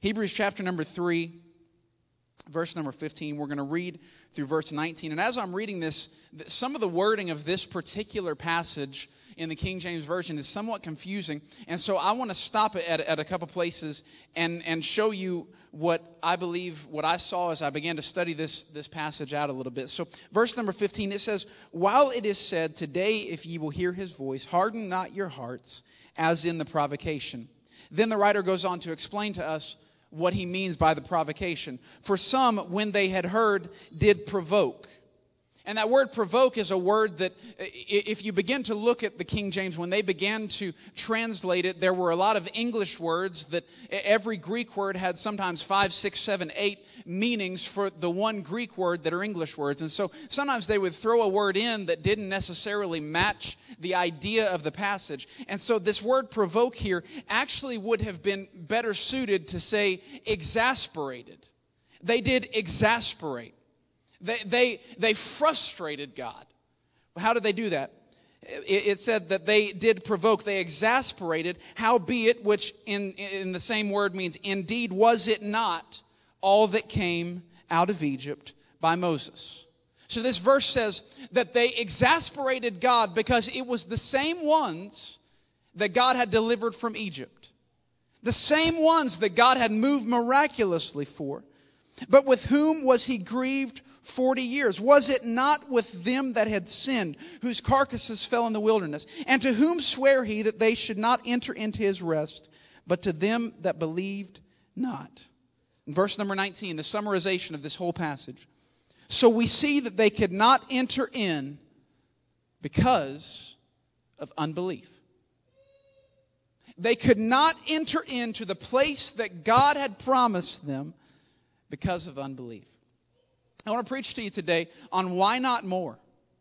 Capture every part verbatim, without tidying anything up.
Hebrews chapter number three, verse number fifteen. We're going to read through verse nineteen. And as I'm reading this, some of the wording of this particular passage in the King James Version is somewhat confusing. And so I want to stop at, at a couple places and, and show you what I believe, what I saw as I began to study this, this passage out a little bit. So verse number fifteen, it says, "While it is said, today if ye will hear his voice, harden not your hearts, as in the provocation." Then the writer goes on to explain to us what he means by the provocation. "For some, when they had heard, did provoke." And that word provoke is a word that, if you begin to look at the King James, when they began to translate it, there were a lot of English words that every Greek word had sometimes five, six, seven, eight meanings for the one Greek word that are English words. And so sometimes they would throw a word in that didn't necessarily match the idea of the passage. And so this word provoke here actually would have been better suited to say exasperated. They did exasperate. They, they, they frustrated God. How did they do that? It, it said that they did provoke, they exasperated, howbeit, which in, in the same word means, indeed was it not all that came out of Egypt by Moses. So this verse says that they exasperated God because it was the same ones that God had delivered from Egypt. The same ones that God had moved miraculously for. But with whom was he grieved forty years? Was it not with them that had sinned, whose carcasses fell in the wilderness? And to whom sware he that they should not enter into his rest, but to them that believed not? In verse number nineteen, the summarization of this whole passage. So we see that they could not enter in because of unbelief. They could not enter into the place that God had promised them because of unbelief. I want to preach to you today on why not more.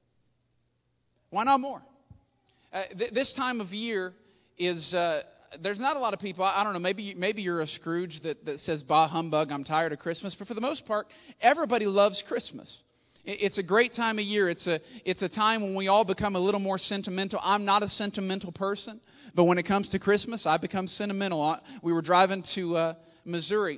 Why not more? Uh, th- this time of year is, uh, there's not a lot of people, I, I don't know, maybe maybe you're a Scrooge that, that says, bah humbug, I'm tired of Christmas. But for the most part, everybody loves Christmas. It, it's a great time of year. It's a, it's a time when we all become a little more sentimental. I'm not a sentimental person, but when it comes to Christmas, I become sentimental. We were driving to uh, Missouri.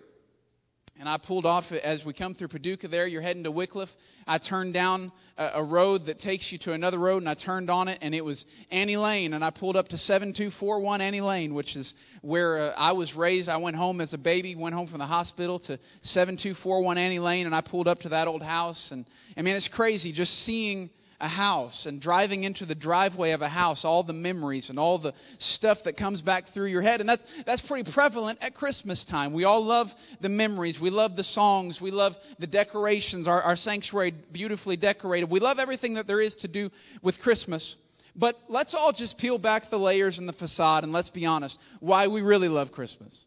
And I pulled off as we come through Paducah there. You're heading to Wycliffe. I turned down a, a road that takes you to another road, and I turned on it, and it was Annie Lane. And I pulled up to seven two four one Annie Lane, which is where uh, I was raised. I went home as a baby, went home from the hospital to seven two four one Annie Lane, and I pulled up to that old house. And I mean, it's crazy just seeing a house and driving into the driveway of a house, all the memories and all the stuff that comes back through your head. And that's that's pretty prevalent at Christmas time. We all love the memories. We love the songs. We love the decorations, our, our sanctuary beautifully decorated. We love everything that there is to do with Christmas. But let's all just peel back the layers and the facade and let's be honest, why we really love Christmas.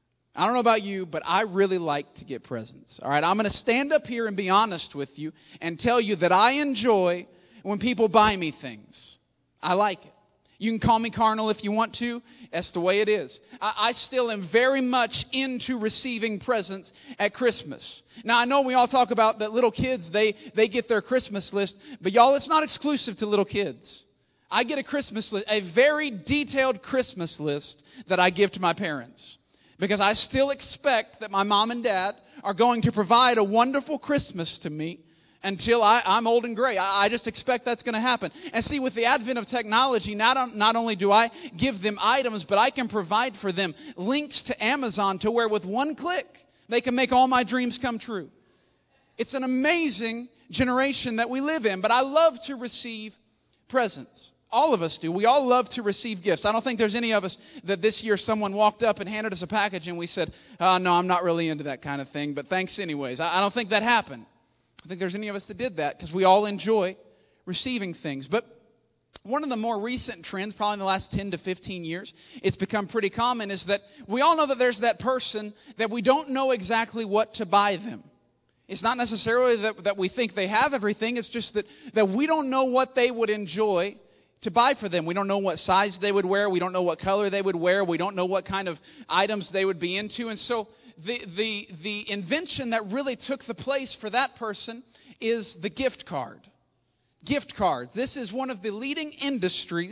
I don't know about you, but I really like to get presents. All right, I'm going to stand up here and be honest with you and tell you that I enjoy when people buy me things. I like it. You can call me carnal if you want to. That's the way it is. I, I still am very much into receiving presents at Christmas. Now, I know we all talk about that little kids, they, they get their Christmas list. But y'all, it's not exclusive to little kids. I get a Christmas list, a very detailed Christmas list that I give to my parents. Because I still expect that my mom and dad are going to provide a wonderful Christmas to me until I, I'm old and gray. I, I just expect that's going to happen. And see, with the advent of technology, not, not only do I give them items, but I can provide for them links to Amazon to where with one click, they can make all my dreams come true. It's an amazing generation that we live in, but I love to receive presents. All of us do. We all love to receive gifts. I don't think there's any of us that this year someone walked up and handed us a package and we said, oh, no, I'm not really into that kind of thing, but thanks anyways. I, I don't think that happened. I think there's any of us that did that because we all enjoy receiving things. But one of the more recent trends, probably in the last ten to fifteen years, it's become pretty common, is that we all know that there's that person that we don't know exactly what to buy them. It's not necessarily that, that we think they have everything. It's just that, that we don't know what they would enjoy to buy for them. We don't know what size they would wear. We don't know what color they would wear. We don't know what kind of items they would be into. And so the the the invention that really took the place for that person is the gift card. Gift cards. This is one of the leading industries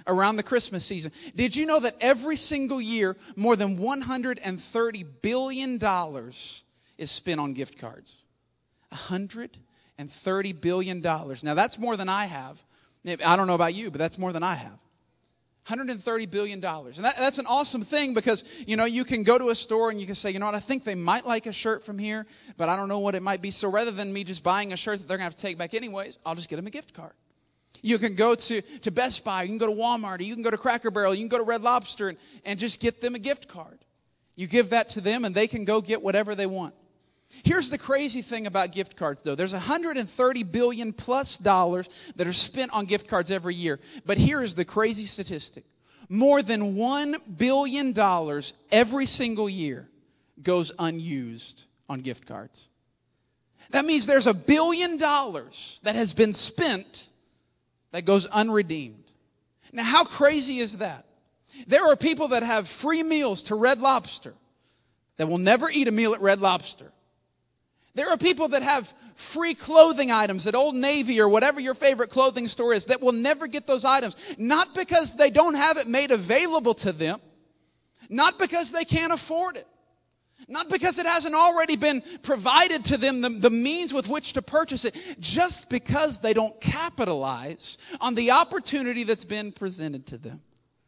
around the Christmas season. Did you know that every single year, more than one hundred thirty billion dollars is spent on gift cards? one hundred thirty billion dollars. Now, that's more than I have. I don't know about you, but that's more than I have. one hundred thirty billion dollars. And that, that's an awesome thing because, you know, you can go to a store and you can say, you know what, I think they might like a shirt from here, but I don't know what it might be. So rather than me just buying a shirt that they're going to have to take back anyways, I'll just get them a gift card. You can go to, to Best Buy, you can go to Walmart, or you can go to Cracker Barrel, you can go to Red Lobster and, and just get them a gift card. You give that to them and they can go get whatever they want. Here's the crazy thing about gift cards, though. There's one hundred thirty billion plus dollars that are spent on gift cards every year. But here is the crazy statistic. More than one billion dollars every single year goes unused on gift cards. That means there's a billion dollars that has been spent that goes unredeemed. Now, how crazy is that? There are people that have free meals to Red Lobster that will never eat a meal at Red Lobster. There are people that have free clothing items at Old Navy or whatever your favorite clothing store is that will never get those items. Not because they don't have it made available to them. Not because they can't afford it. Not because it hasn't already been provided to them, the, the means with which to purchase it. Just because they don't capitalize on the opportunity that's been presented to them.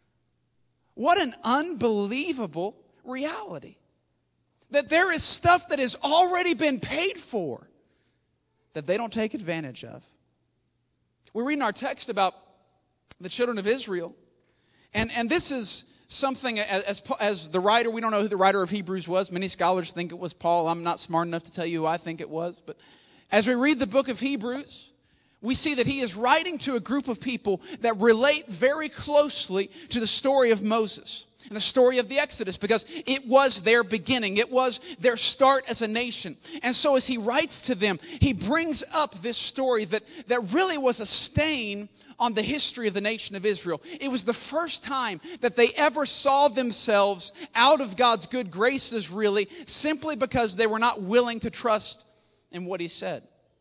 What an unbelievable reality. That there is stuff that has already been paid for that they don't take advantage of. We're reading our text about the children of Israel. And, and this is something, as, as the writer, we don't know who the writer of Hebrews was. Many scholars think it was Paul. I'm not smart enough to tell you who I think it was. But as we read the book of Hebrews, we see that he is writing to a group of people that relate very closely to the story of Moses. And the story of the Exodus, because it was their beginning. It was their start as a nation. And so as he writes to them, he brings up this story that, that really was a stain on the history of the nation of Israel. It was the first time that they ever saw themselves out of God's good graces, really, simply because they were not willing to trust in what he said.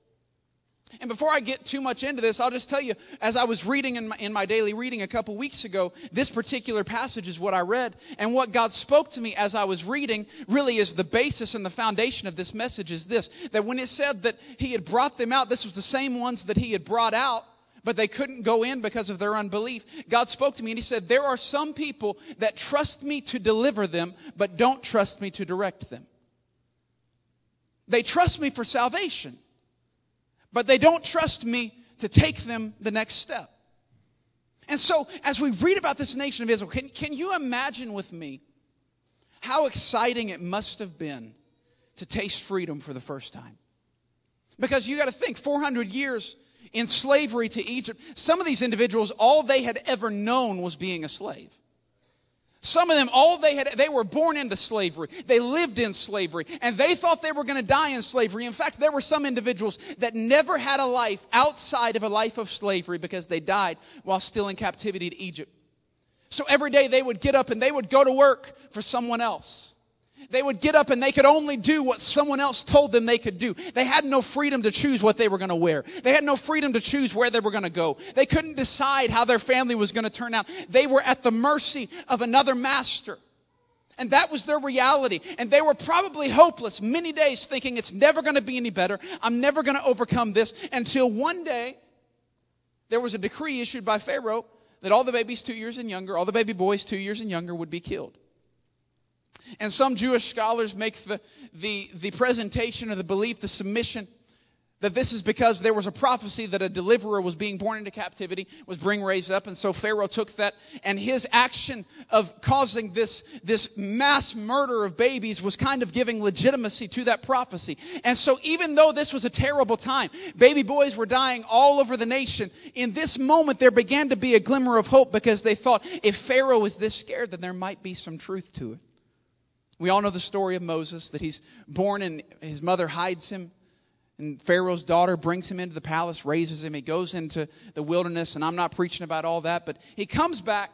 And before I get too much into this, I'll just tell you, as I was reading in my, in my daily reading a couple weeks ago, this particular passage is what I read. And what God spoke to me as I was reading really is the basis and the foundation of this message is this. That when it said that he had brought them out, this was the same ones that he had brought out, but they couldn't go in because of their unbelief. God spoke to me and he said, there are some people that trust me to deliver them, but don't trust me to direct them. They trust me for salvation, but they don't trust me to take them the next step. And so, as we read about this nation of Israel, can, can you imagine with me how exciting it must have been to taste freedom for the first time? Because you got to think, four hundred years in slavery to Egypt, some of these individuals, all they had ever known was being a slave. Some of them, all they had, they were born into slavery. They lived in slavery. And they thought they were going to die in slavery. In fact, there were some individuals that never had a life outside of a life of slavery because they died while still in captivity to Egypt. So every day they would get up and they would go to work for someone else. They would get up and they could only do what someone else told them they could do. They had no freedom to choose what they were going to wear. They had no freedom to choose where they were going to go. They couldn't decide how their family was going to turn out. They were at the mercy of another master. And that was their reality. And they were probably hopeless many days thinking it's never going to be any better. I'm never going to overcome this, until one day there was a decree issued by Pharaoh that all the babies two years and younger, all the baby boys two years and younger would be killed. And some Jewish scholars make the, the, the presentation or the belief, the submission, that this is because there was a prophecy that a deliverer was being born into captivity, was being raised up. And so Pharaoh took that, and his action of causing this, this mass murder of babies was kind of giving legitimacy to that prophecy. And so even though this was a terrible time, baby boys were dying all over the nation, in this moment there began to be a glimmer of hope, because they thought, if Pharaoh is this scared, then there might be some truth to it. We all know the story of Moses, that he's born and his mother hides him. And Pharaoh's daughter brings him into the palace, raises him. He goes into the wilderness, and I'm not preaching about all that. But he comes back.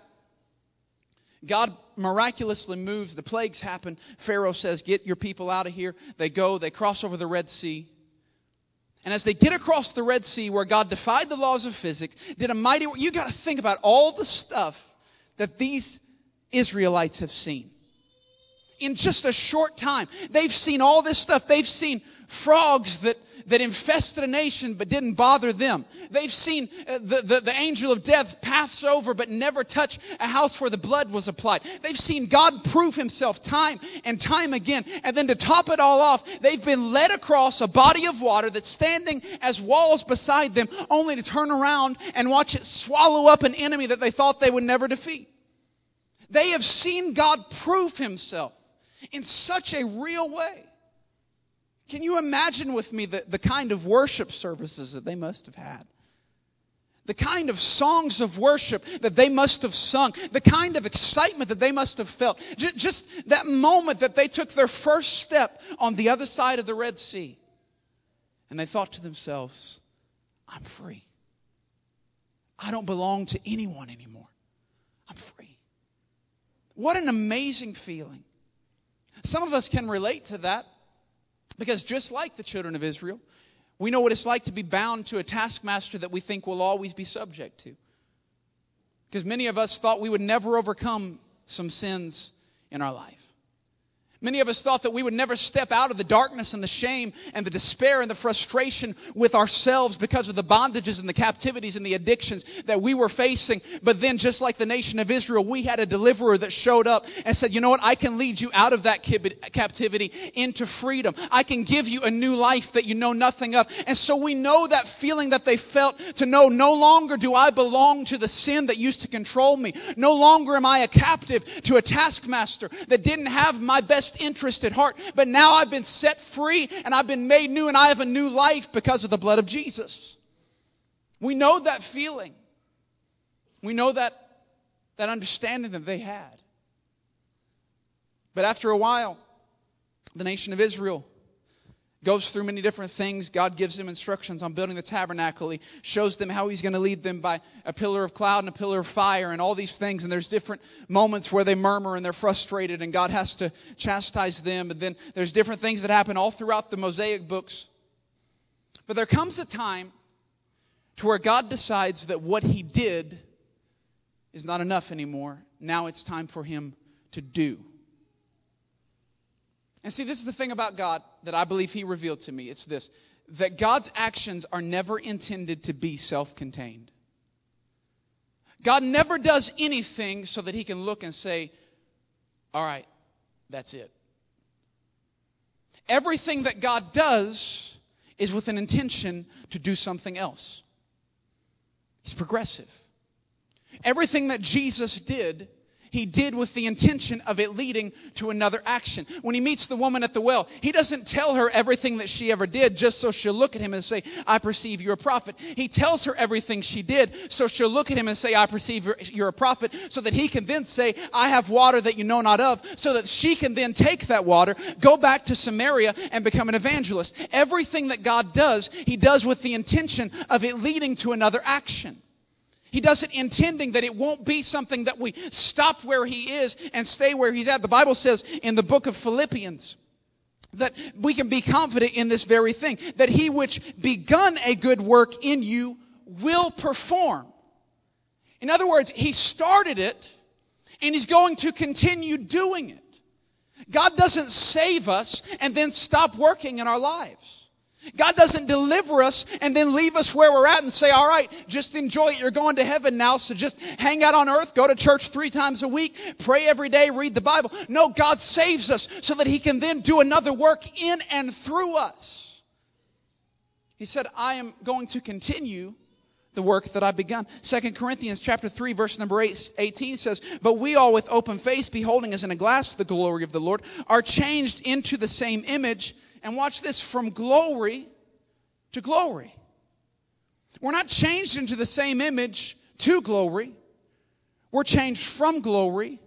God miraculously moves. The plagues happen. Pharaoh says, get your people out of here. They go. They cross over the Red Sea. And as they get across the Red Sea, where God defied the laws of physics, did a mighty work, you got to think about all the stuff that these Israelites have seen. In just a short time, they've seen all this stuff. They've seen frogs that, that infested a nation but didn't bother them. They've seen the, the, the angel of death pass over but never touch a house where the blood was applied. They've seen God prove himself time and time again. And then to top it all off, they've been led across a body of water that's standing as walls beside them, only to turn around and watch it swallow up an enemy that they thought they would never defeat. They have seen God prove himself in such a real way. Can you imagine with me the, the kind of worship services that they must have had? The kind of songs of worship that they must have sung. The kind of excitement that they must have felt. Just, just that moment that they took their first step on the other side of the Red Sea. And they thought to themselves, I'm free. I don't belong to anyone anymore. I'm free. What an amazing feeling. Some of us can relate to that because just like the children of Israel, we know what it's like to be bound to a taskmaster that we think we'll always be subject to. Because many of us thought we would never overcome some sins in our life. Many of us thought that we would never step out of the darkness and the shame and the despair and the frustration with ourselves because of the bondages and the captivities and the addictions that we were facing. But then, just like the nation of Israel, we had a deliverer that showed up and said, you know what, I can lead you out of that captivity into freedom. I can give you a new life that you know nothing of. And so we know that feeling that they felt to know no longer do I belong to the sin that used to control me. No longer am I a captive to a taskmaster that didn't have my best interest at heart, but now I've been set free and I've been made new and I have a new life because of the blood of Jesus. We know that feeling. We know that, that understanding that they had. But after a while, the nation of Israel goes through many different things. God gives them instructions on building the tabernacle. He shows them how he's going to lead them by a pillar of cloud and a pillar of fire and all these things. And there's different moments where they murmur and they're frustrated and God has to chastise them. And then there's different things that happen all throughout the Mosaic books. But there comes a time to where God decides that what he did is not enough anymore. Now it's time for him to do. And see, this is the thing about God that I believe he revealed to me. It's this, that God's actions are never intended to be self-contained. God never does anything so that he can look and say, all right, that's it. Everything that God does is with an intention to do something else. He's progressive. Everything that Jesus did, he did with the intention of it leading to another action. When he meets the woman at the well, he doesn't tell her everything that she ever did just so she'll look at him and say, I perceive you're a prophet. He tells her everything she did so she'll look at him and say, I perceive you're a prophet, so that he can then say, I have water that you know not of, so that she can then take that water, go back to Samaria and become an evangelist. Everything that God does, he does with the intention of it leading to another action. He does it intending that it won't be something that we stop where he is and stay where he's at. The Bible says in the book of Philippians that we can be confident in this very thing, that he which begun a good work in you will perform. In other words, he started it and he's going to continue doing it. God doesn't save us and then stop working in our lives. God doesn't deliver us and then leave us where we're at and say, all right, just enjoy it. You're going to heaven now, so just hang out on earth, go to church three times a week, pray every day, read the Bible. No, God saves us so that he can then do another work in and through us. He said, I am going to continue the work that I've begun. Second Corinthians chapter three, verse number eight, eighteen says, but we all with open face, beholding as in a glass the glory of the Lord, are changed into the same image. And watch this, from glory to glory. We're not changed into the same image to glory. We're changed from glory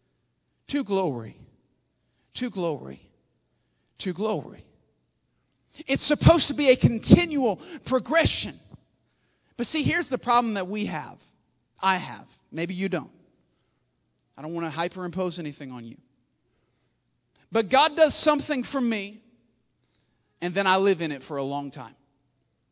to glory, to glory, to glory. It's supposed to be a continual progression. But see, here's the problem that we have. I have. Maybe you don't. I don't want to hyperimpose anything on you. But God does something for me, and then I live in it for a long time.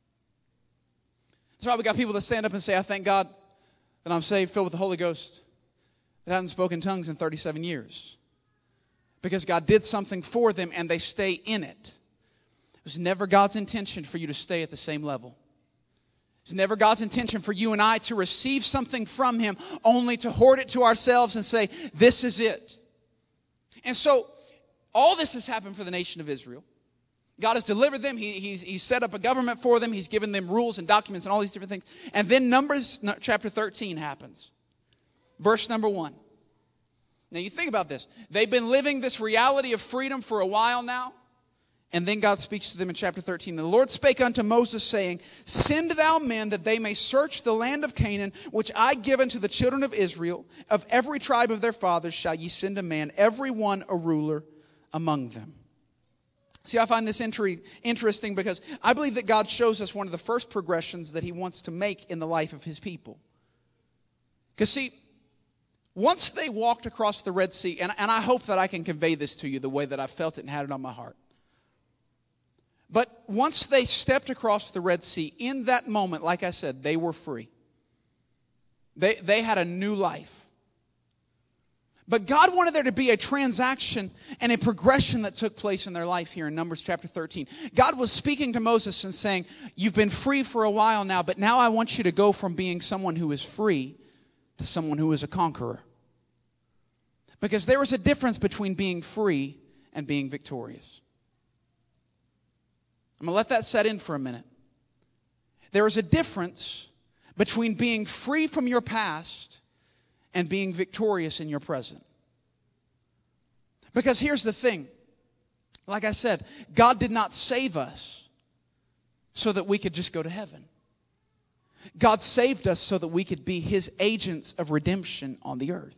That's why we got people that stand up and say, I thank God that I'm saved, filled with the Holy Ghost, that hasn't spoken tongues in thirty-seven years. Because God did something for them and they stay in it. It was never God's intention for you to stay at the same level. It's never God's intention for you and I to receive something from Him only to hoard it to ourselves and say, this is it. And so, all this has happened for the nation of Israel. God has delivered them. He, he's, he's set up a government for them. He's given them rules and documents and all these different things. And then Numbers chapter thirteen happens. Verse number one. Now you think about this. They've been living this reality of freedom for a while now. And then God speaks to them in chapter thirteen. The Lord spake unto Moses, saying, Send thou men that they may search the land of Canaan, which I give unto the children of Israel. Of every tribe of their fathers shall ye send a man, every one a ruler among them. See, I find this entry interesting because I believe that God shows us one of the first progressions that He wants to make in the life of His people. Because see, once they walked across the Red Sea, and, and I hope that I can convey this to you the way that I felt it and had it on my heart. But once they stepped across the Red Sea, in that moment, like I said, they were free. They, they had a new life. But God wanted there to be a transaction and a progression that took place in their life here in Numbers chapter thirteen. God was speaking to Moses and saying, you've been free for a while now, but now I want you to go from being someone who is free to someone who is a conqueror. Because there is a difference between being free and being victorious. I'm going to let that set in for a minute. There is a difference between being free from your past and being victorious in your present. Because here's the thing. Like I said, God did not save us so that we could just go to heaven. God saved us so that we could be His agents of redemption on the earth.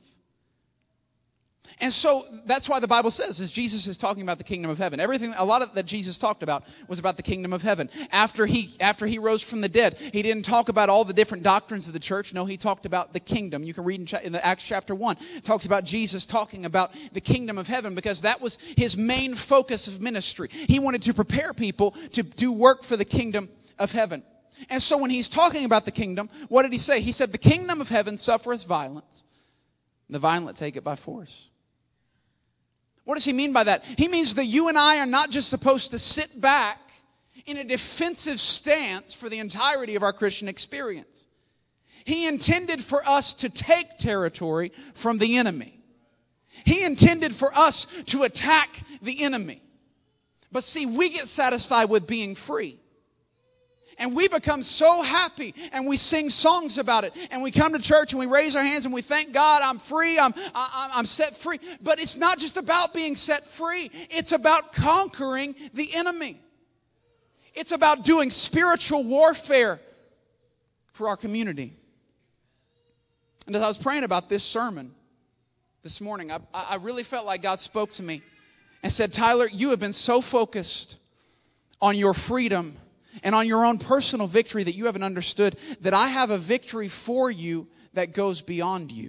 And so that's why the Bible says, as Jesus is talking about the kingdom of heaven, everything, a lot of that Jesus talked about was about the kingdom of heaven. After he, after he rose from the dead, He didn't talk about all the different doctrines of the church. No, He talked about the kingdom. You can read in, cha- in the Acts chapter one. It talks about Jesus talking about the kingdom of heaven because that was His main focus of ministry. He wanted to prepare people to do work for the kingdom of heaven. And so when He's talking about the kingdom, what did He say? He said, the kingdom of heaven suffereth violence. The violent take it by force. What does He mean by that? He means that you and I are not just supposed to sit back in a defensive stance for the entirety of our Christian experience. He intended for us to take territory from the enemy. He intended for us to attack the enemy. But see, we get satisfied with being free. And we become so happy and we sing songs about it. And we come to church and we raise our hands and we thank God, I'm free, I'm, I, I'm set free. But it's not just about being set free. It's about conquering the enemy. It's about doing spiritual warfare for our community. And as I was praying about this sermon this morning, I, I really felt like God spoke to me and said, Tyler, you have been so focused on your freedom and on your own personal victory that you haven't understood that I have a victory for you that goes beyond you.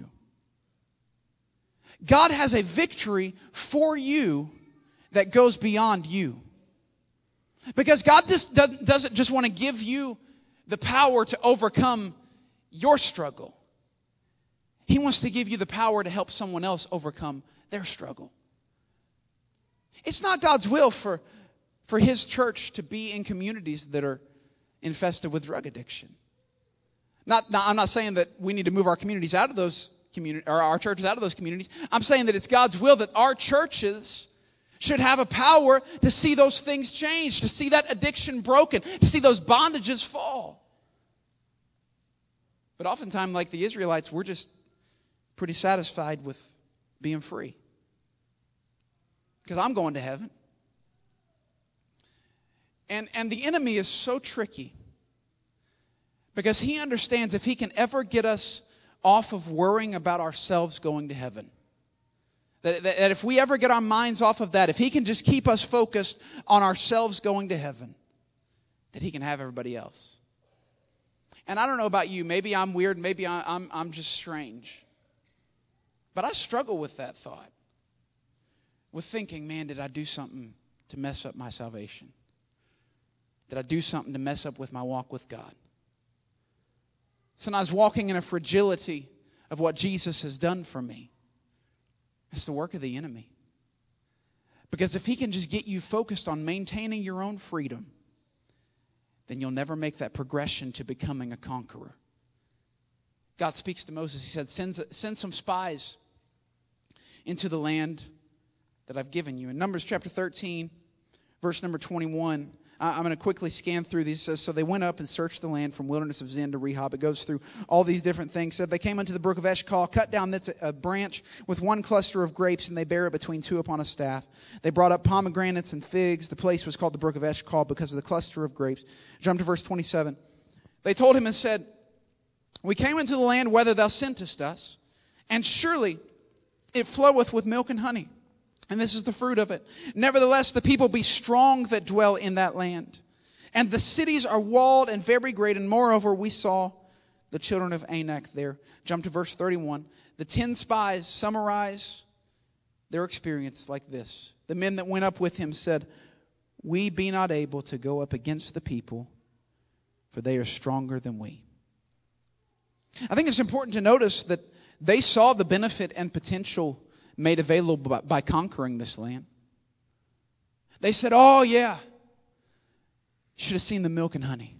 God has a victory for you that goes beyond you. Because God just doesn't just want to give you the power to overcome your struggle. He wants to give you the power to help someone else overcome their struggle. It's not God's will for For His church to be in communities that are infested with drug addiction. Not, not, I'm not saying that we need to move our communities out of those communities, or our churches out of those communities. I'm saying that it's God's will that our churches should have a power to see those things change, to see that addiction broken, to see those bondages fall. But oftentimes, like the Israelites, we're just pretty satisfied with being free. Because I'm going to heaven. And, and the enemy is so tricky because he understands if he can ever get us off of worrying about ourselves going to heaven, that, that, that if we ever get our minds off of that, if he can just keep us focused on ourselves going to heaven, that he can have everybody else. And I don't know about you, maybe I'm weird, maybe I, I'm, I'm just strange. But I struggle with that thought, with thinking, man, did I do something to mess up my salvation? Did I do something to mess up with my walk with God? Sometimes walking in a fragility of what Jesus has done for me. It's the work of the enemy. Because if he can just get you focused on maintaining your own freedom, then you'll never make that progression to becoming a conqueror. God speaks to Moses. He said, send, send some spies into the land that I've given you. In Numbers chapter thirteen, verse number twenty-one, I'm going to quickly scan through these. It says, so they went up and searched the land from wilderness of Zin to Rehob. It goes through all these different things. Said they came unto the brook of Eshcol, cut down that's a branch with one cluster of grapes, and they bare it between two upon a staff. They brought up pomegranates and figs. The place was called the brook of Eshcol because of the cluster of grapes. Jump to verse twenty-seven. They told him and said, we came into the land whither thou sentest us, and surely it floweth with milk and honey. And this is the fruit of it. Nevertheless, the people be strong that dwell in that land. And the cities are walled and very great. And moreover, we saw the children of Anak there. Jump to verse thirty-one. The ten spies summarize their experience like this. The men that went up with him said, we be not able to go up against the people, for they are stronger than we. I think it's important to notice that they saw the benefit and potential made available by, by conquering this land. They said, oh yeah, you should have seen the milk and honey.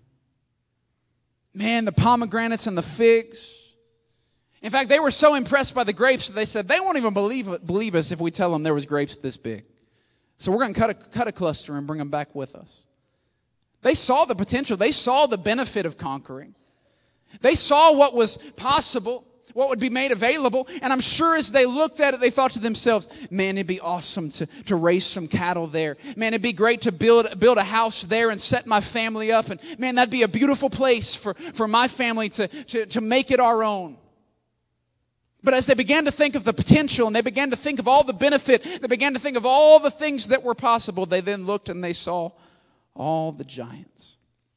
Man, the pomegranates and the figs. In fact, they were so impressed by the grapes that they said, they won't even believe, believe us if we tell them there was grapes this big. So we're going to cut a, cut a cluster and bring them back with us. They saw the potential. They saw the benefit of conquering. They saw what was possible, what would be made available. And I'm sure as they looked at it, they thought to themselves, man, it'd be awesome to, to raise some cattle there. Man, it'd be great to build, build a house there and set my family up. And man, that'd be a beautiful place for, for my family to, to, to make it our own. But as they began to think of the potential and they began to think of all the benefit, they began to think of all the things that were possible, they then looked and they saw all the giants.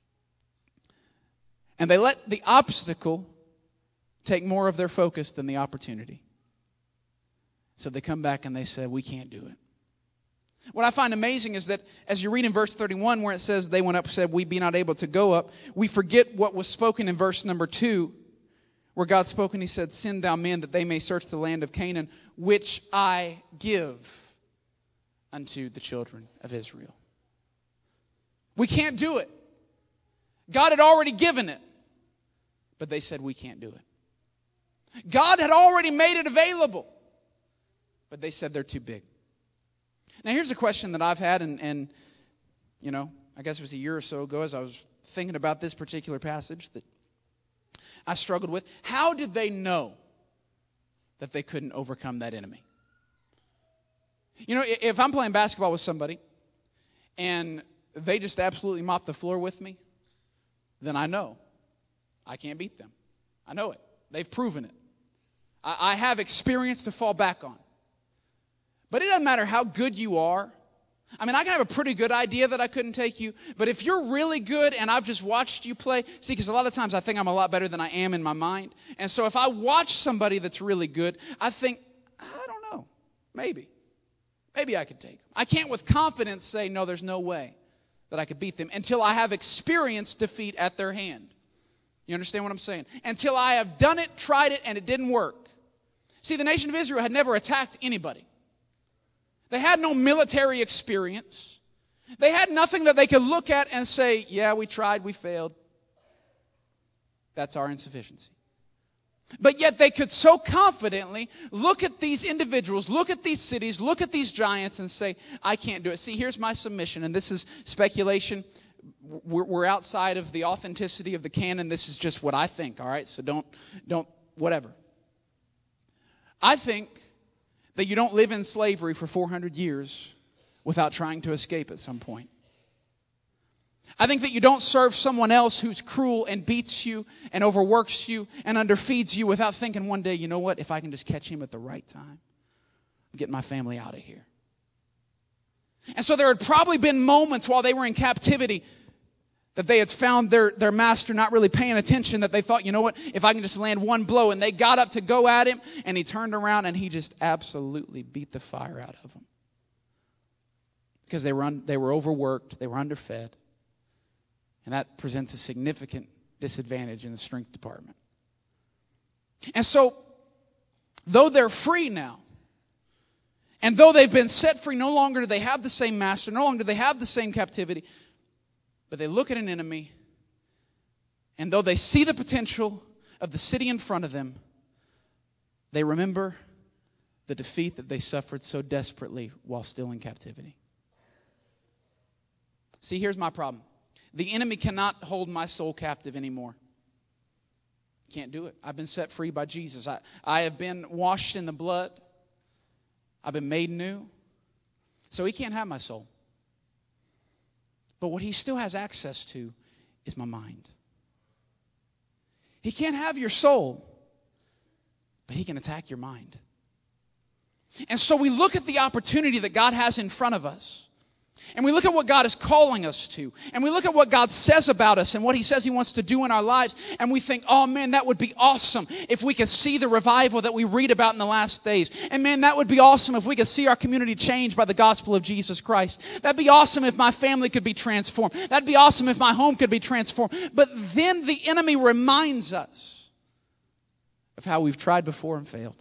And they let the obstacle take more of their focus than the opportunity. So they come back and they say, we can't do it. What I find amazing is that as you read in verse thirty-one where it says they went up and said, we be not able to go up, we forget what was spoken in verse number two, where God spoke and he said, send thou men that they may search the land of Canaan, which I give unto the children of Israel. We can't do it. God had already given it. But they said, we can't do it. God had already made it available. But they said they're too big. Now here's a question that I've had, and, and you know, I guess it was a year or so ago as I was thinking about this particular passage that I struggled with. How did they know that they couldn't overcome that enemy? You know, if I'm playing basketball with somebody and they just absolutely mop the floor with me, then I know I can't beat them. I know it. They've proven it. I, I have experience to fall back on. But it doesn't matter how good you are. I mean, I can have a pretty good idea that I couldn't take you, but if you're really good and I've just watched you play, see, because a lot of times I think I'm a lot better than I am in my mind. And so if I watch somebody that's really good, I think, I don't know, maybe. Maybe I could take them. I can't with confidence say, no, there's no way that I could beat them until I have experienced defeat at their hand. You understand what I'm saying? Until I have done it, tried it, and it didn't work. See, the nation of Israel had never attacked anybody. They had no military experience. They had nothing that they could look at and say, yeah, we tried, we failed. That's our insufficiency. But yet they could so confidently look at these individuals, look at these cities, look at these giants and say, I can't do it. See, here's my submission, and this is speculation. We're, we're outside of the authenticity of the canon. This is just what I think, all right? So don't, don't, whatever. I think that you don't live in slavery for four hundred years without trying to escape at some point. I think that you don't serve someone else who's cruel and beats you and overworks you and underfeeds you without thinking one day, you know what, if I can just catch him at the right time, I'm getting my family out of here. And so there had probably been moments while they were in captivity that they had found their, their master not really paying attention, that they thought, you know what, if I can just land one blow, and they got up to go at him, and he turned around and he just absolutely beat the fire out of them. Because they were, un, they were overworked, they were underfed, and that presents a significant disadvantage in the strength department. And so, though they're free now, and though they've been set free, no longer do they have the same master, no longer do they have the same captivity, but they look at an enemy, and though they see the potential of the city in front of them, they remember the defeat that they suffered so desperately while still in captivity. See, here's my problem. The enemy cannot hold my soul captive anymore. Can't do it. I've been set free by Jesus. I, I have been washed in the blood. I've been made new. So he can't have my soul. But what he still has access to is my mind. He can't have your soul, but he can attack your mind. And so we look at the opportunity that God has in front of us. And we look at what God is calling us to. And we look at what God says about us and what he says he wants to do in our lives. And we think, oh man, that would be awesome if we could see the revival that we read about in the last days. And man, that would be awesome if we could see our community changed by the gospel of Jesus Christ. That'd be awesome if my family could be transformed. That'd be awesome if my home could be transformed. But then the enemy reminds us of how we've tried before and failed.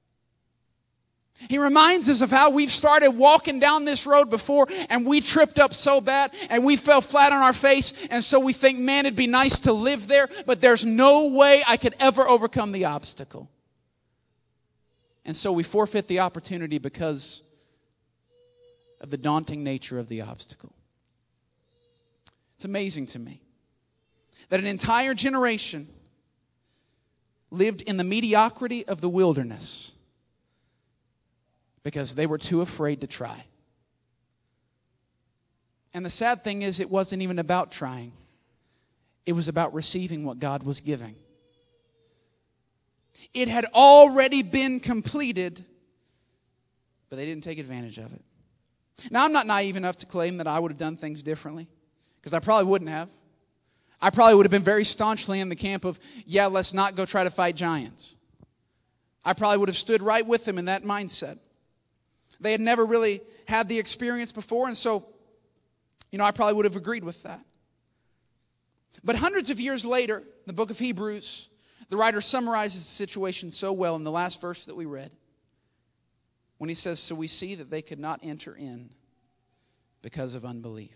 He reminds us of how we've started walking down this road before and we tripped up so bad and we fell flat on our face, and so we think, man, it'd be nice to live there, but there's no way I could ever overcome the obstacle. And so we forfeit the opportunity because of the daunting nature of the obstacle. It's amazing to me that an entire generation lived in the mediocrity of the wilderness because they were too afraid to try. And the sad thing is, it wasn't even about trying. It was about receiving what God was giving. It had already been completed, but they didn't take advantage of it. Now, I'm not naive enough to claim that I would have done things differently, because I probably wouldn't have. I probably would have been very staunchly in the camp of, yeah, let's not go try to fight giants. I probably would have stood right with them in that mindset. They had never really had the experience before, and so, you know, I probably would have agreed with that. But hundreds of years later, in the book of Hebrews, the writer summarizes the situation so well in the last verse that we read, when he says, so we see that they could not enter in because of unbelief.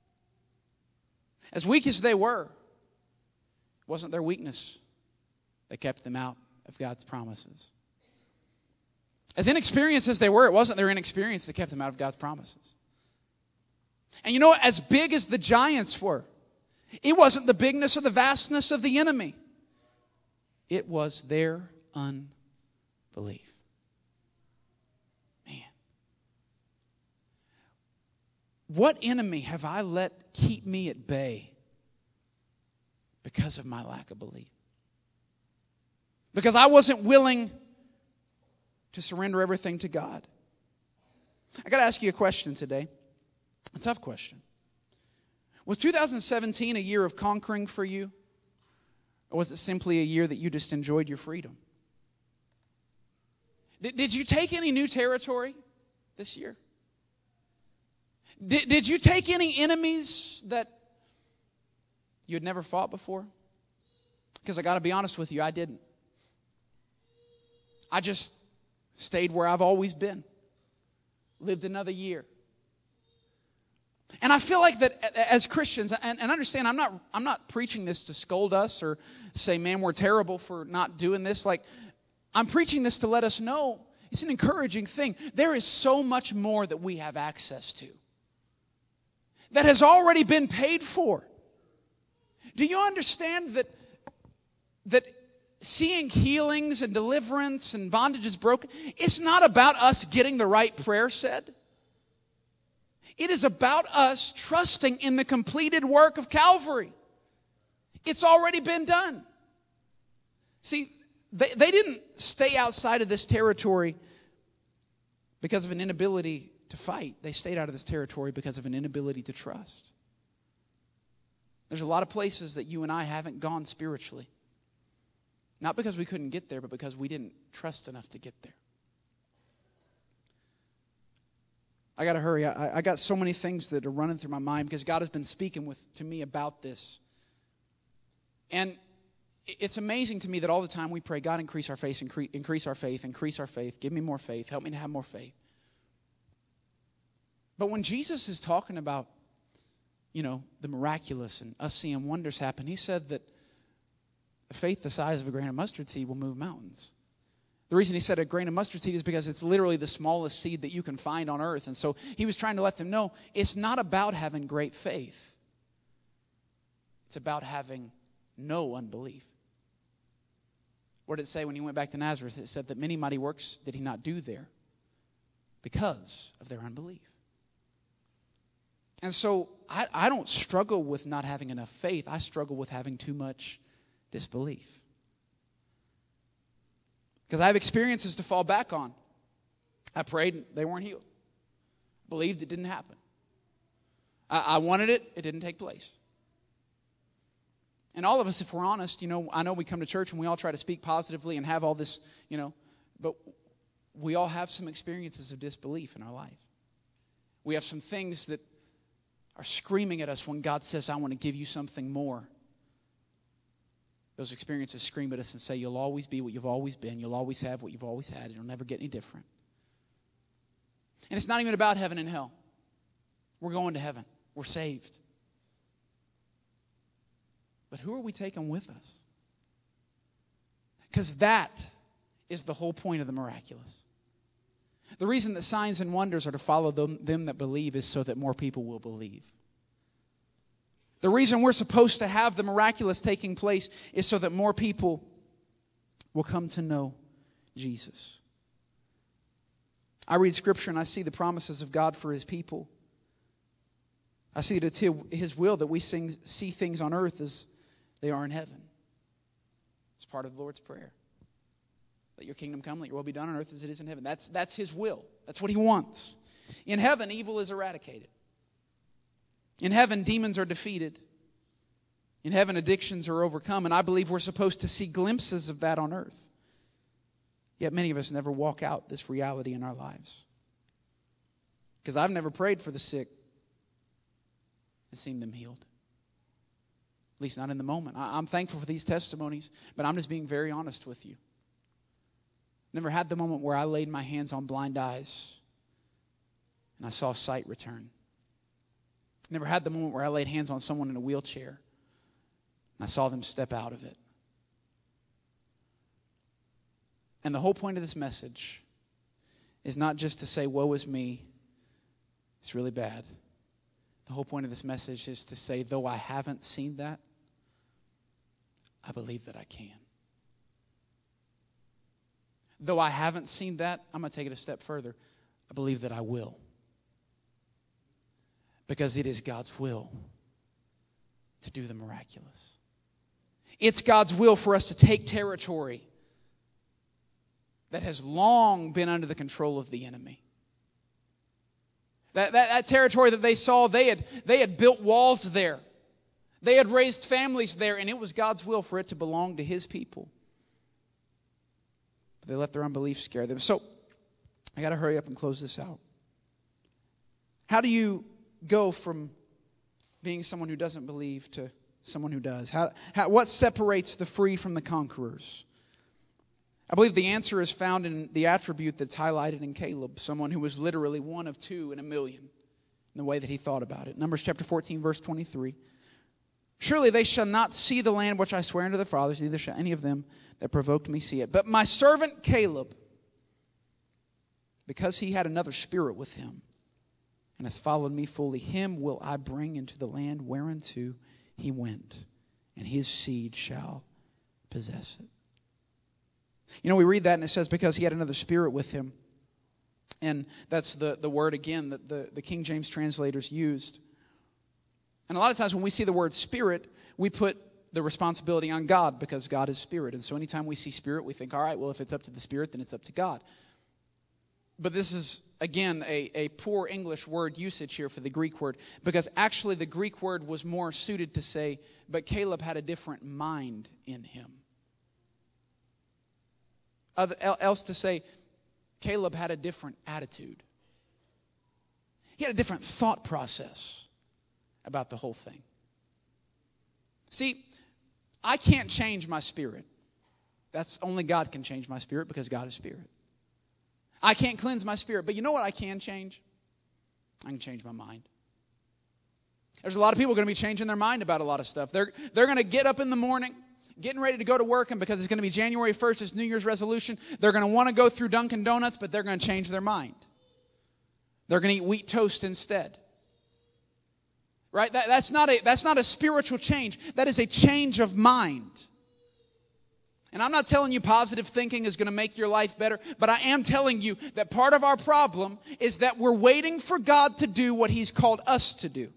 As weak as they were, it wasn't their weakness that kept them out of God's promises. As inexperienced as they were, it wasn't their inexperience that kept them out of God's promises. And you know what? As big as the giants were, it wasn't the bigness or the vastness of the enemy. It was their unbelief. Man. What enemy have I let keep me at bay because of my lack of belief? Because I wasn't willing to surrender everything to God. I got to ask you a question today. A tough question. Was two thousand seventeen a year of conquering for you? Or was it simply a year that you just enjoyed your freedom? Did, did you take any new territory this year? Did, did you take any enemies that you had never fought before? Because I got to be honest with you, I didn't. I just stayed where I've always been. Lived another year. And I feel like that as Christians, and, and understand, I'm not, I'm not preaching this to scold us or say, man, we're terrible for not doing this. Like, I'm preaching this to let us know it's an encouraging thing. There is so much more that we have access to that has already been paid for. Do you understand that, that seeing healings and deliverance and bondages broken, it's not about us getting the right prayer said. It is about us trusting in the completed work of Calvary. It's already been done. See, they, they didn't stay outside of this territory because of an inability to fight. They stayed out of this territory because of an inability to trust. There's a lot of places that you and I haven't gone spiritually. Not because we couldn't get there, but because we didn't trust enough to get there. I got to hurry. I, I got so many things that are running through my mind because God has been speaking with to me about this. And it's amazing to me that all the time we pray, God, increase our faith, increase, increase our faith, increase our faith, give me more faith, help me to have more faith. But when Jesus is talking about, you know, the miraculous and us seeing wonders happen, he said that a faith the size of a grain of mustard seed will move mountains. The reason he said a grain of mustard seed is because it's literally the smallest seed that you can find on earth. And so he was trying to let them know it's not about having great faith. It's about having no unbelief. What did it say when he went back to Nazareth? It said that many mighty works did he not do there because of their unbelief. And so I, I don't struggle with not having enough faith. I struggle with having too much disbelief. Because I have experiences to fall back on. I prayed, they weren't healed. Believed, it didn't happen. I, I wanted it, it didn't take place. And all of us, if we're honest, you know, I know we come to church and we all try to speak positively and have all this, you know, but we all have some experiences of disbelief in our life. We have some things that are screaming at us when God says, I want to give you something more. Those experiences scream at us and say, you'll always be what you've always been. You'll always have what you've always had. It'll never get any different. And it's not even about heaven and hell. We're going to heaven. We're saved. But who are we taking with us? Because that is the whole point of the miraculous. The reason that signs and wonders are to follow them, them that believe is so that more people will believe. The reason we're supposed to have the miraculous taking place is so that more people will come to know Jesus. I read Scripture and I see the promises of God for His people. I see that it's His will that we sing, see things on earth as they are in heaven. It's part of the Lord's Prayer. Let your kingdom come, let your will be done on earth as it is in heaven. That's, that's His will. That's what He wants. In heaven, evil is eradicated. In heaven, demons are defeated. In heaven, addictions are overcome. And I believe we're supposed to see glimpses of that on earth. Yet many of us never walk out this reality in our lives. Because I've never prayed for the sick and seen them healed. At least not in the moment. I'm thankful for these testimonies, but I'm just being very honest with you. Never had the moment where I laid my hands on blind eyes and I saw sight return. Never had the moment where I laid hands on someone in a wheelchair and I saw them step out of it. And the whole point of this message is not just to say, woe is me, it's really bad. The whole point of this message is to say, though I haven't seen that, I believe that I can. Though I haven't seen that, I'm going to take it a step further. I believe that I will. Because it is God's will to do the miraculous. It's God's will for us to take territory that has long been under the control of the enemy. That, that, that territory that they saw, they had, they had built walls there. They had raised families there, and it was God's will for it to belong to His people. But they let their unbelief scare them. So, I got to hurry up and close this out. How do you go from being someone who doesn't believe to someone who does? How, how, what separates the free from the conquerors? I believe the answer is found in the attribute that's highlighted in Caleb, someone who was literally one of two in a million in the way that he thought about it. Numbers chapter fourteen, verse twenty-three. Surely they shall not see the land which I swear unto their fathers, neither shall any of them that provoked me see it. But my servant Caleb, because he had another spirit with him, and hath followed me fully, him will I bring into the land whereunto he went, and his seed shall possess it. You know, we read that and it says because he had another spirit with him. And that's the, the word again that the, the King James translators used. And a lot of times when we see the word spirit, we put the responsibility on God because God is spirit. And so anytime we see spirit, we think, all right, well, if it's up to the spirit, then it's up to God. But this is, again, a, a poor English word usage here for the Greek word, because actually the Greek word was more suited to say, but Caleb had a different mind in him. Other, else to say, Caleb had a different attitude. He had a different thought process about the whole thing. See, I can't change my spirit. That's only God can change my spirit because God is spirit. I can't cleanse my spirit. But you know what I can change? I can change my mind. There's a lot of people going to be changing their mind about a lot of stuff. They're, they're going to get up in the morning, getting ready to go to work, and because it's going to be January first, it's New Year's resolution, they're going to want to go through Dunkin' Donuts, but they're going to change their mind. They're going to eat wheat toast instead. Right? That, that's not a, that's not a spiritual change. That is a change of mind. And I'm not telling you positive thinking is going to make your life better, but I am telling you that part of our problem is that we're waiting for God to do what He's called us to do.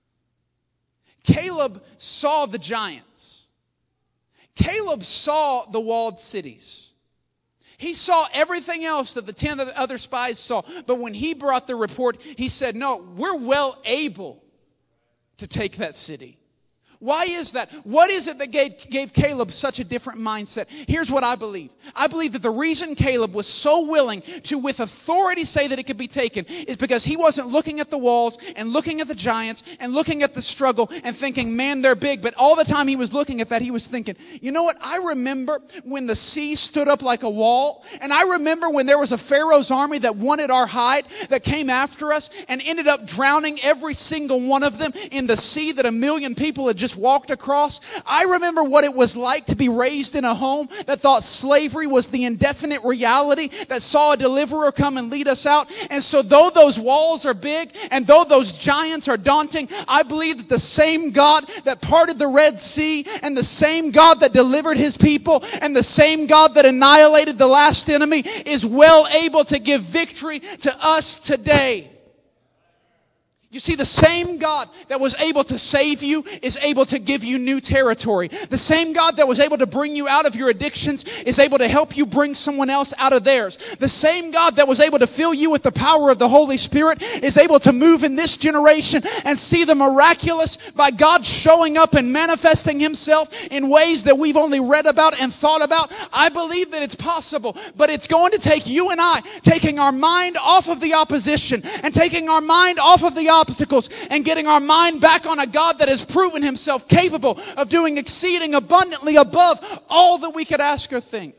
Caleb saw the giants. Caleb saw the walled cities. He saw everything else that the ten other spies saw. But when he brought the report, he said, no, we're well able to take that city. Why is that? What is it that gave, gave Caleb such a different mindset? Here's what I believe. I believe that the reason Caleb was so willing to, with authority, say that it could be taken is because he wasn't looking at the walls and looking at the giants and looking at the struggle and thinking, man, they're big. But all the time he was looking at that, he was thinking, you know what? I remember when the sea stood up like a wall. And I remember when there was a Pharaoh's army that wanted our hide, that came after us and ended up drowning every single one of them in the sea that a million people had just walked across. I remember what it was like to be raised in a home that thought slavery was the indefinite reality, that saw a deliverer come and lead us out. And so though those walls are big and though those giants are daunting, I believe that the same God that parted the Red Sea and the same God that delivered His people and the same God that annihilated the last enemy is well able to give victory to us today. You see, the same God that was able to save you is able to give you new territory. The same God that was able to bring you out of your addictions is able to help you bring someone else out of theirs. The same God that was able to fill you with the power of the Holy Spirit is able to move in this generation and see the miraculous by God showing up and manifesting Himself in ways that we've only read about and thought about. I believe that it's possible, but it's going to take you and I taking our mind off of the opposition and taking our mind off of the obstacles and getting our mind back on a God that has proven Himself capable of doing exceeding abundantly above all that we could ask or think.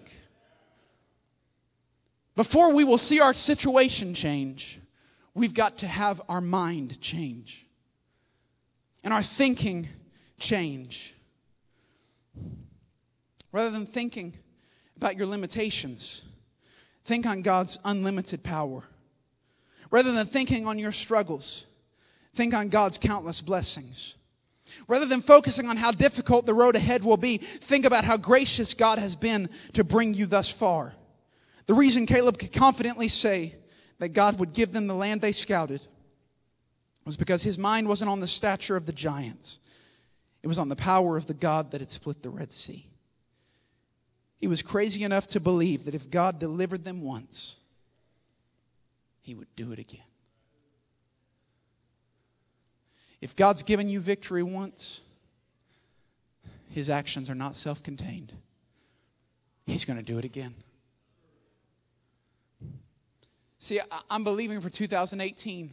Before we will see our situation change, we've got to have our mind change and our thinking change. Rather than thinking about your limitations, think on God's unlimited power. Rather than thinking on your struggles, think on God's countless blessings. Rather than focusing on how difficult the road ahead will be, think about how gracious God has been to bring you thus far. The reason Caleb could confidently say that God would give them the land they scouted was because his mind wasn't on the stature of the giants. It was on the power of the God that had split the Red Sea. He was crazy enough to believe that if God delivered them once, He would do it again. If God's given you victory once, His actions are not self-contained. He's going to do it again. See, I'm believing for two thousand eighteen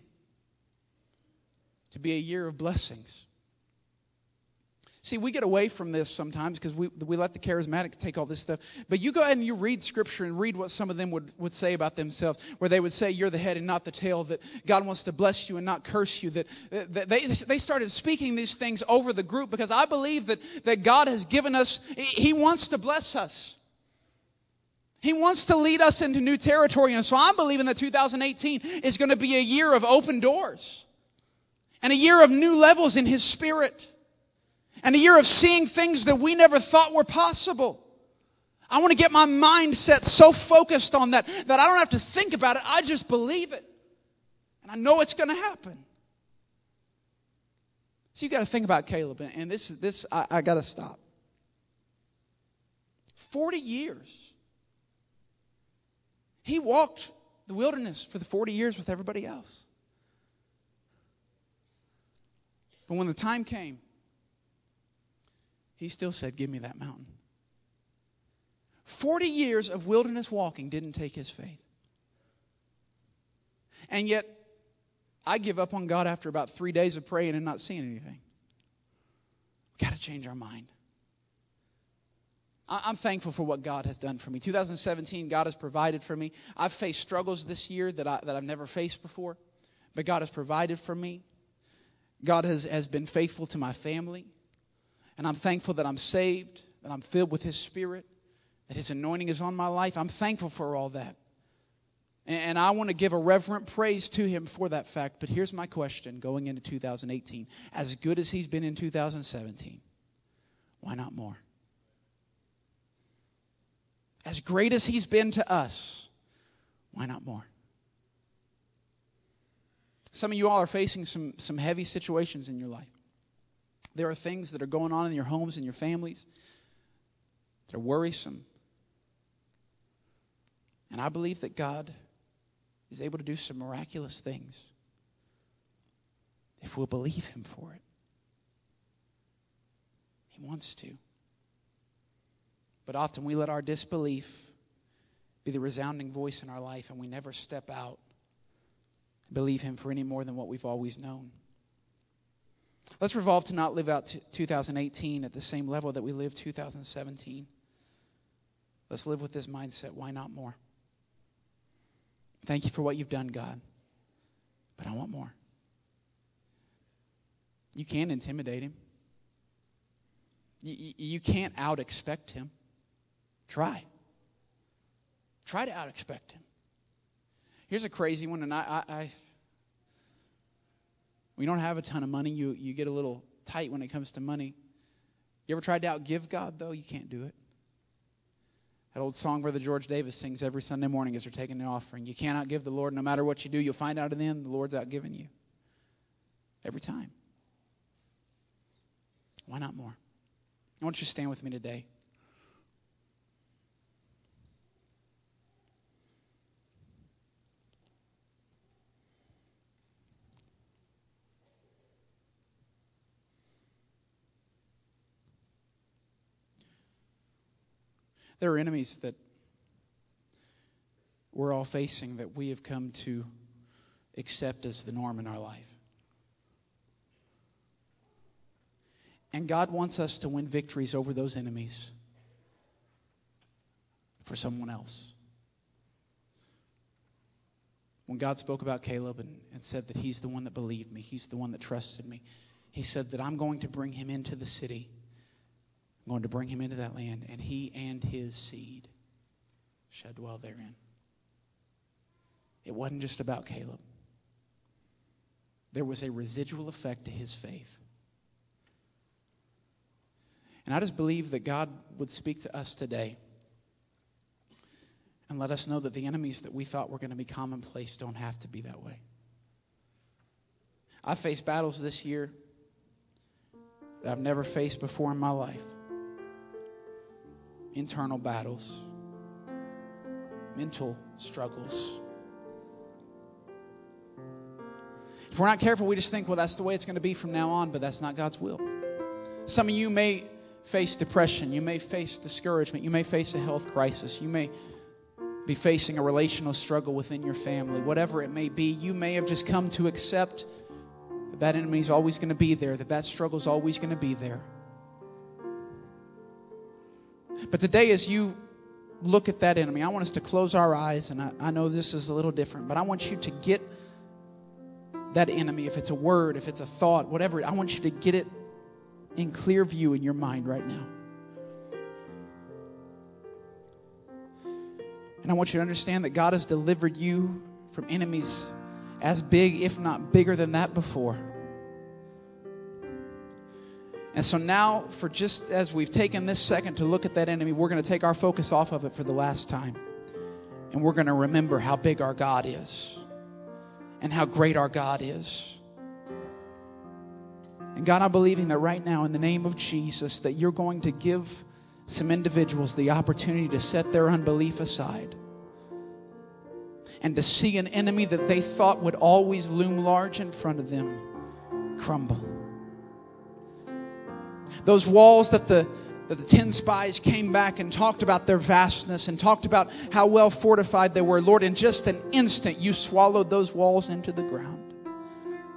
to be a year of blessings. See, we get away from this sometimes because we, we let the charismatics take all this stuff. But you go ahead and you read Scripture and read what some of them would, would say about themselves, where they would say you're the head and not the tail, that God wants to bless you and not curse you, that, that they, they started speaking these things over the group because I believe that, that God has given us, He wants to bless us. He wants to lead us into new territory. And so I'm believing that two thousand eighteen is going to be a year of open doors and a year of new levels in His Spirit. And a year of seeing things that we never thought were possible. I want to get my mindset so focused on that that I don't have to think about it. I just believe it. And I know it's going to happen. So you got to think about Caleb. And this, this I, I got to stop. forty years. He walked the wilderness for the forty years with everybody else. But when the time came, he still said, give me that mountain. Forty years of wilderness walking didn't take his faith. And yet, I give up on God after about three days of praying and not seeing anything. We've got to change our mind. I'm thankful for what God has done for me. two thousand seventeen, God has provided for me. I've faced struggles this year that, I, that I've never faced before, but God has provided for me. God has, has been faithful to my family, and I'm thankful that I'm saved, that I'm filled with His Spirit, that His anointing is on my life. I'm thankful for all that, and, and I want to give a reverent praise to Him for that fact. But here's my question going into two thousand eighteen. As good as He's been in two thousand seventeen, why not more? As great as He's been to us, why not more? Some of you all are facing some, some heavy situations in your life. There are things that are going on in your homes and your families that are worrisome. And I believe that God is able to do some miraculous things if we'll believe Him for it. He wants to. But often we let our disbelief be the resounding voice in our life, and we never step out and believe Him for any more than what we've always known. Let's resolve to not live out two thousand eighteen at the same level that we lived two thousand seventeen. Let's live with this mindset. Why not more? Thank you for what you've done, God, but I want more. You can't intimidate Him. You, you can't out-expect Him. Try. Try to out-expect Him. Here's a crazy one, and I, I, I we don't have a ton of money. You, you get a little tight when it comes to money. You ever tried to outgive God, though? You can't do it. That old song Brother George Davis sings every Sunday morning as they're taking the offering. You can't outgive the Lord. No matter what you do, you'll find out in the end the Lord's outgiving you. Every time. Why not more? I want you to stand with me today. There are enemies that we're all facing that we have come to accept as the norm in our life. And God wants us to win victories over those enemies for someone else. When God spoke about Caleb and, and said that he's the one that believed me, he's the one that trusted me, He said that I'm going to bring him into the city. I'm going to bring him into that land, and he and his seed shall dwell therein. It wasn't just about Caleb. There was a residual effect to his faith. And I just believe that God would speak to us today and let us know that the enemies that we thought were going to be commonplace don't have to be that way. I faced battles this year that I've never faced before in my life. Internal battles, mental struggles. If we're not careful, we just think, well, that's the way it's going to be from now on, but that's not God's will. Some of you may face depression. You may face discouragement. You may face a health crisis. You may be facing a relational struggle within your family. Whatever it may be, you may have just come to accept that that enemy is always going to be there, that that struggle is always going to be there. But today, as you look at that enemy, I want us to close our eyes, and I, I know this is a little different, but I want you to get that enemy, if it's a word, if it's a thought, whatever, I want you to get it in clear view in your mind right now. And I want you to understand that God has delivered you from enemies as big, if not bigger than that before. And so now, for just as we've taken this second to look at that enemy, we're going to take our focus off of it for the last time. And we're going to remember how big our God is and how great our God is. And God, I'm believing that right now in the name of Jesus that you're going to give some individuals the opportunity to set their unbelief aside and to see an enemy that they thought would always loom large in front of them crumble. Those walls that the, that the ten spies came back and talked about their vastness and talked about how well fortified they were. Lord, in just an instant, you swallowed those walls into the ground.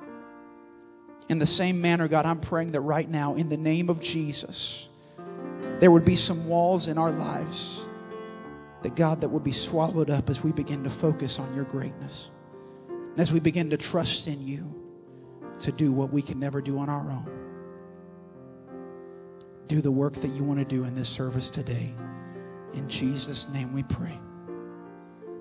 In the same manner, God, I'm praying that right now, in the name of Jesus, there would be some walls in our lives that, God, that would be swallowed up as we begin to focus on your greatness. And as we begin to trust in you to do what we can never do on our own. Do the work that you want to do in this service today. In Jesus' name we pray.